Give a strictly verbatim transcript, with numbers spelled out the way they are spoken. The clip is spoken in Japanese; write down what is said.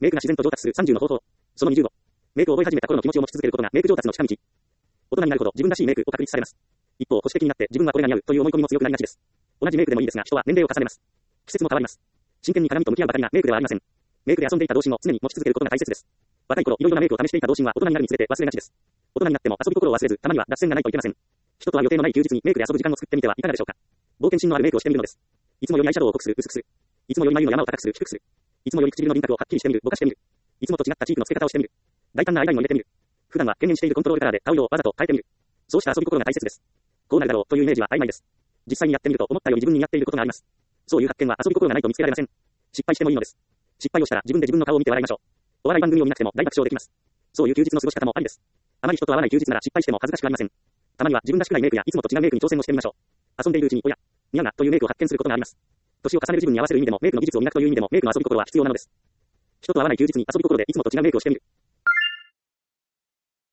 メイクが自然と上達するさんじゅうの方法。そのにじゅうご。メイクを覚え始めた頃の気持ちを持ち続けることがメイク上達の近道。大人になるほど自分らしいメイクを確立されます。一方、保守的になって自分はこれが似合うという思い込みも強くなりがちです。同じメイクでもいいですが、人は年齢を重ねます。季節も変わります。真剣に鏡と向き合うばかりがメイクではありません。メイクで遊んでいた童心を常に持ち続けることが大切です。若い頃、いろいろなメイクを試していた童心は大人になるにつれて忘れがちです。大人になっても遊び心を忘れず、たまには脱線がないといけません。人とは予定のない休日にメイクで遊ぶ時間を作ってみてはいかがでしょうか。冒険心のあるメイクをしてみるのです。いつもよりアイシャドウを濃くする、薄くする。いつもより眉の山を高くする、低くする。いつもより唇の輪郭をはっきりしてみる、ぼかしてみる。いつもと違ったチークの付け方をしてみる。大胆なアイラインを入れてみる。普段は懸念しているコントロールカラーで顔色をわざと変えてみる。そうした遊び心が大切です。こうなるだろうというイメージは曖昧です。実際にやってみると思ったより自分にやっていることがあります。そういう発見は遊び心がないと見つけられません。失敗してもいいのです。失敗をしたら自分で自分の顔を見て笑いましょう。お笑い番組を見なくても大爆笑できます。そういう休日の過ごし方もありです。あまり人と合わない休日なら失敗しても恥ずかしくありません。たまには自分らしくないメイクやいつもと違うメイクに挑戦をしてみましょう。遊んでいるうちにおや、似合うなというメイクを発見することがあります。年を重ねる自分に合わせる意味でもメイクの技術を磨くという意味でもメイクの遊び心は必要なのです。人と合わない休日に遊び心でいつもと違うメイクをしてみる。